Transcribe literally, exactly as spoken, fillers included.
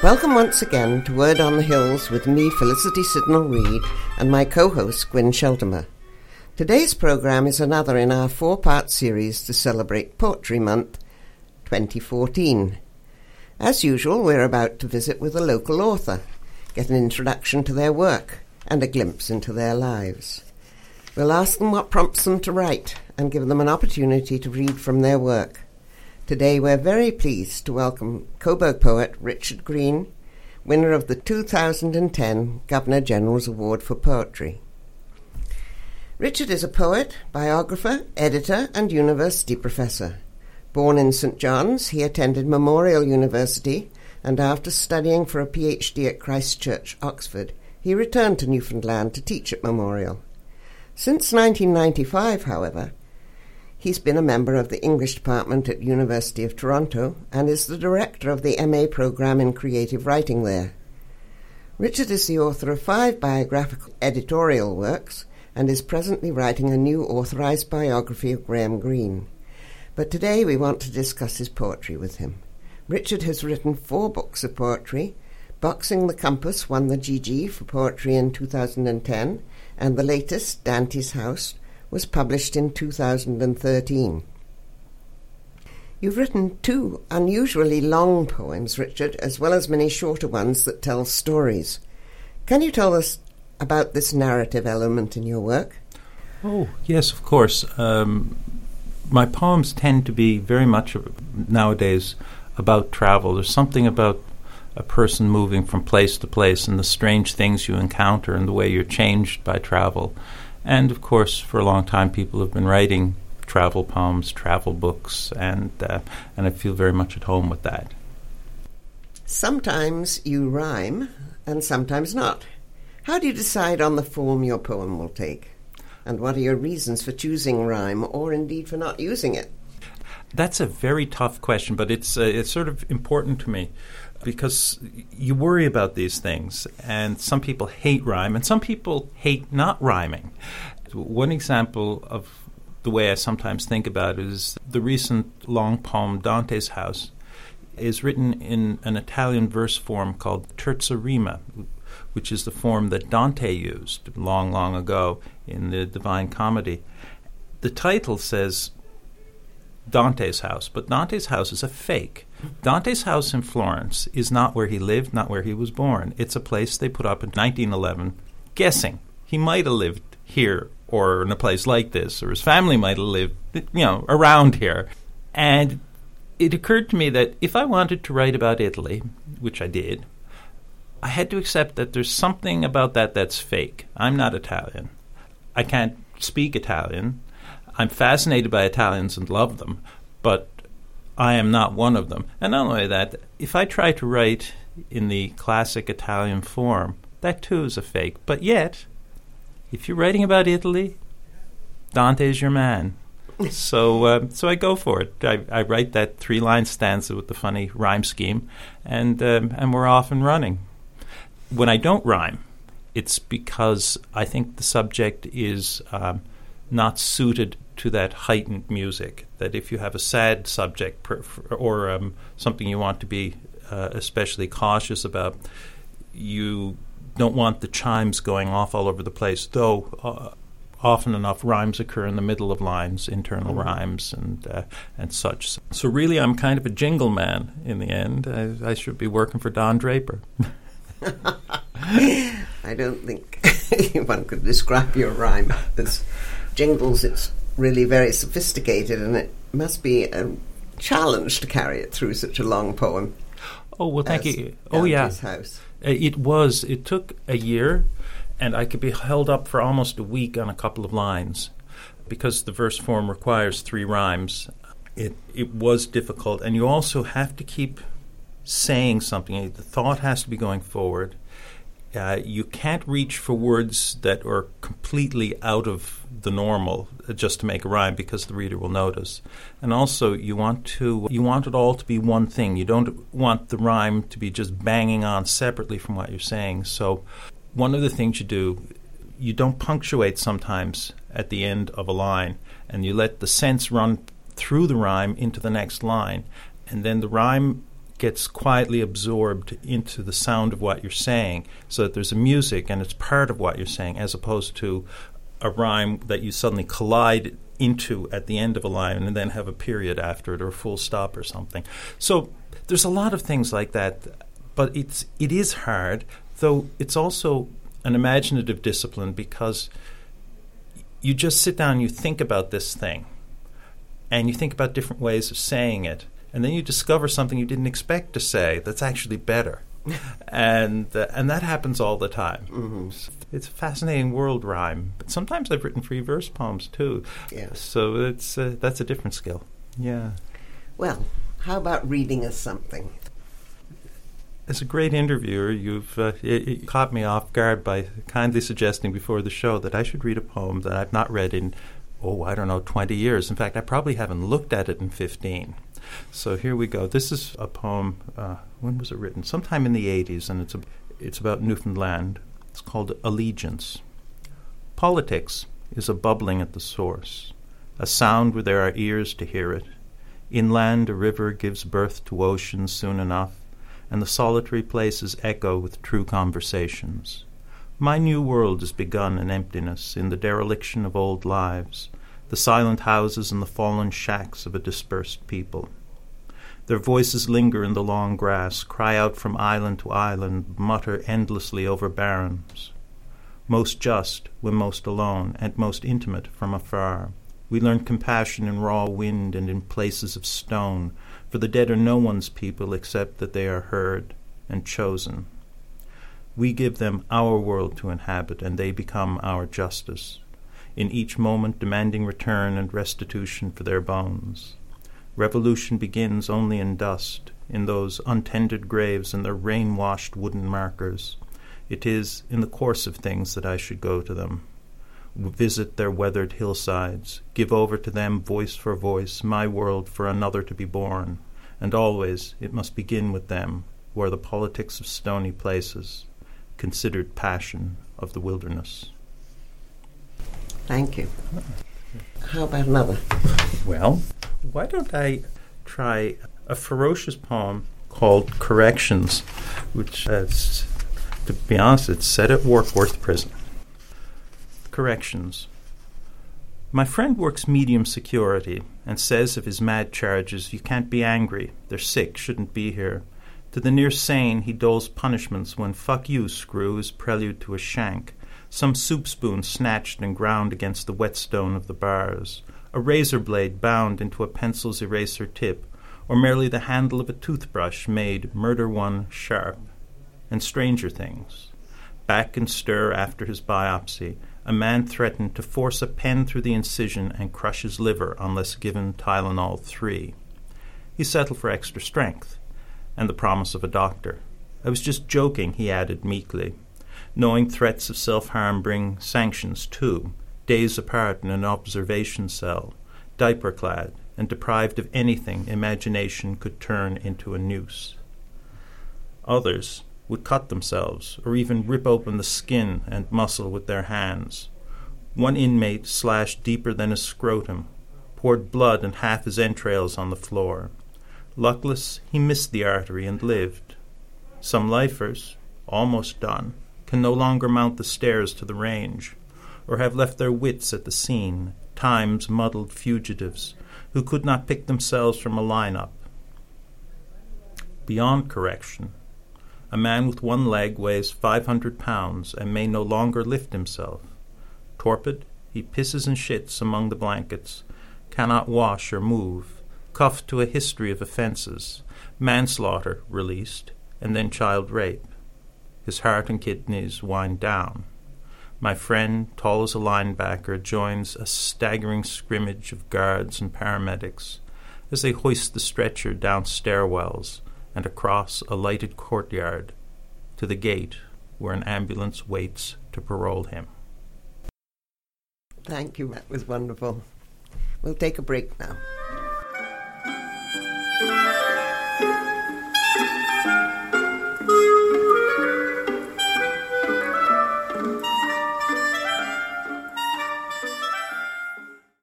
Welcome once again to Word on the Hills with me, Felicity Sidnall-Reid, and my co-host, Gwyn Sheltimer. Today's programme is another in our four-part series to celebrate Poetry Month twenty fourteen. As usual, we're about to visit with a local author, get an introduction to their work and a glimpse into their lives. We'll ask them what prompts them to write and give them an opportunity to read from their work. Today we're very pleased to welcome Coburg poet Richard Green, winner of the two thousand ten Governor-General's Award for Poetry. Richard is a poet, biographer, editor and university professor. Born in Saint John's, he attended Memorial University and after studying for a PhD at Christ Church, Oxford, he returned to Newfoundland to teach at Memorial. Since nineteen ninety-five, however, he's been a member of the English department at University of Toronto and is the director of the M A program in creative writing there. Richard is the author of five biographical editorial works and is presently writing a new authorized biography of Graham Greene. But today we want to discuss his poetry with him. Richard has written four books of poetry. Boxing the Compass won the G G for poetry in two thousand ten, and the latest, Dante's House, was published in two thousand thirteen. You've written two unusually long poems, Richard, as well as many shorter ones that tell stories. Can you tell us about this narrative element in your work? Oh, yes, of course. Um, my poems tend to be very much nowadays about travel. There's something about a person moving from place to place and the strange things you encounter and the way you're changed by travel. And, of course, for a long time, people have been writing travel poems, travel books, and uh, and I feel very much at home with that. Sometimes you rhyme, and sometimes not. How do you decide on the form your poem will take? And what are your reasons for choosing rhyme, or indeed for not using it? That's a very tough question, but it's uh, it's sort of important to me, because you worry about these things, and some people hate rhyme, and some people hate not rhyming. One example of the way I sometimes think about it is the recent long poem, Dante's House, is written in an Italian verse form called terza rima, which is the form that Dante used long, long ago in the Divine Comedy. The title says Dante's House, but Dante's house is a fake. Dante's house in Florence is not where he lived, not where he was born. It's a place they put up in nineteen eleven, guessing. He might have lived here or in a place like this, or his family might have lived, you know, around here. And it occurred to me that if I wanted to write about Italy, which I did, I had to accept that there's something about that that's fake. I'm not Italian. I can't speak Italian. I'm fascinated by Italians and love them, but I am not one of them. And not only that, if I try to write in the classic Italian form, that too is a fake. But yet, if you're writing about Italy, Dante's your man. so uh, so I go for it. I, I write that three-line stanza with the funny rhyme scheme, and um, and we're off and running. When I don't rhyme, it's because I think the subject is um, not suited to that heightened music, that if you have a sad subject per, or um, something you want to be uh, especially cautious about, you don't want the chimes going off all over the place, though uh, often enough rhymes occur in the middle of lines, internal mm-hmm. rhymes and uh, and such. So really I'm kind of a jingle man in the end. I, I should be working for Don Draper. I don't think one could describe your rhyme as jingles. It's really very sophisticated, and it must be a challenge to carry it through such a long poem. Oh, well, thank you. Oh, yeah. House. It was. It took a year, and I could be held up for almost a week on a couple of lines because the verse form requires three rhymes. It it was difficult, and you also have to keep saying something. The thought has to be going forward. Uh, you can't reach for words that are completely out of the normal uh, just to make a rhyme, because the reader will notice. And also, you want to you want it all to be one thing. You don't want the rhyme to be just banging on separately from what you're saying. So, one of the things you do, you don't punctuate sometimes at the end of a line, and you let the sense run through the rhyme into the next line, and then the rhyme gets quietly absorbed into the sound of what you're saying, so that there's a music and it's part of what you're saying, as opposed to a rhyme that you suddenly collide into at the end of a line and then have a period after it or a full stop or something. So there's a lot of things like that, but it's it is hard, though it's also an imaginative discipline, because you just sit down and you think about this thing, and you think about different ways of saying it, and then you discover something you didn't expect to say that's actually better. and uh, and that happens all the time. Mm-hmm. It's a fascinating world, rhyme. But sometimes I've written free verse poems too. Yeah. So it's uh, that's a different skill. Yeah. Well, how about reading us something? As a great interviewer, you've uh, it, it caught me off guard by kindly suggesting before the show that I should read a poem that I've not read in, oh, I don't know, twenty years. In fact, I probably haven't looked at it in fifteen. So here we go. This is a poem, uh, when was it written? Sometime in the eighties, and it's a, it's about Newfoundland. It's called Allegiance. Politics is a bubbling at the source, a sound where there are ears to hear it. Inland a river gives birth to ocean soon enough, and the solitary places echo with true conversations. My new world is begun in emptiness, in the dereliction of old lives, the silent houses and the fallen shacks of a dispersed people. Their voices linger in the long grass, cry out from island to island, mutter endlessly over barrens. Most just when most alone, and most intimate from afar. We learn compassion in raw wind and in places of stone, for the dead are no one's people except that they are heard and chosen. We give them our world to inhabit, and they become our justice, in each moment demanding return and restitution for their bones. Revolution begins only in dust, in those untended graves and their rain-washed wooden markers. It is in the course of things that I should go to them, visit their weathered hillsides, give over to them voice for voice, my world for another to be born, and always it must begin with them, who are the politics of stony places, considered passion of the wilderness. Thank you. How about another? Well, why don't I try a ferocious poem called Corrections, which, is, to be honest, it's set at Warkworth Prison. Corrections. My friend works medium security and says of his mad charges, you can't be angry, they're sick, shouldn't be here. To the near sane he doles punishments when fuck you, screw, is prelude to a shank, some soup spoon snatched and ground against the whetstone of the bars, a razor blade bound into a pencil's eraser tip, or merely the handle of a toothbrush made murder one sharp. And stranger things. Back in stir after his biopsy, a man threatened to force a pen through the incision and crush his liver unless given Tylenol three. He settled for extra strength and the promise of a doctor. I was just joking, he added meekly, knowing threats of self-harm bring sanctions too, days apart in an observation cell, diaper-clad and deprived of anything imagination could turn into a noose. Others would cut themselves or even rip open the skin and muscle with their hands. One inmate slashed deeper than his scrotum, poured blood and half his entrails on the floor. Luckless, he missed the artery and lived. Some lifers, almost done, can no longer mount the stairs to the range, or have left their wits at the scene, time's muddled fugitives, who could not pick themselves from a line-up. Beyond correction, a man with one leg weighs five hundred pounds and may no longer lift himself. Torpid, he pisses and shits among the blankets, cannot wash or move, cuffed to a history of offences, manslaughter released, and then child rape. His heart and kidneys wind down. My friend, tall as a linebacker, joins a staggering scrimmage of guards and paramedics as they hoist the stretcher down stairwells and across a lighted courtyard to the gate where an ambulance waits to parole him. Thank you, that was wonderful. We'll take a break now.